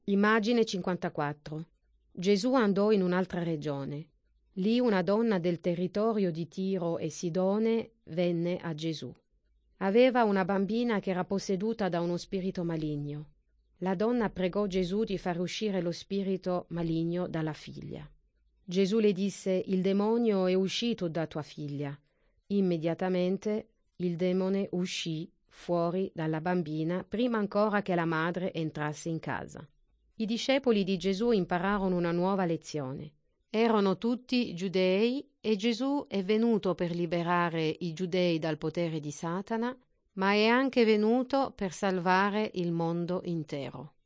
Immagine 54. Gesù andò in un'altra regione. Lì una donna del territorio di Tiro e Sidone venne a Gesù. Aveva una bambina che era posseduta da uno spirito maligno. La donna pregò Gesù di far uscire lo spirito maligno dalla figlia. Gesù le disse: «Il demonio è uscito da tua figlia». Immediatamente il demone uscì fuori dalla bambina prima ancora che la madre entrasse in casa. I discepoli di Gesù impararono una nuova lezione. Erano tutti giudei e Gesù è venuto per liberare i giudei dal potere di Satana, ma è anche venuto per salvare il mondo intero.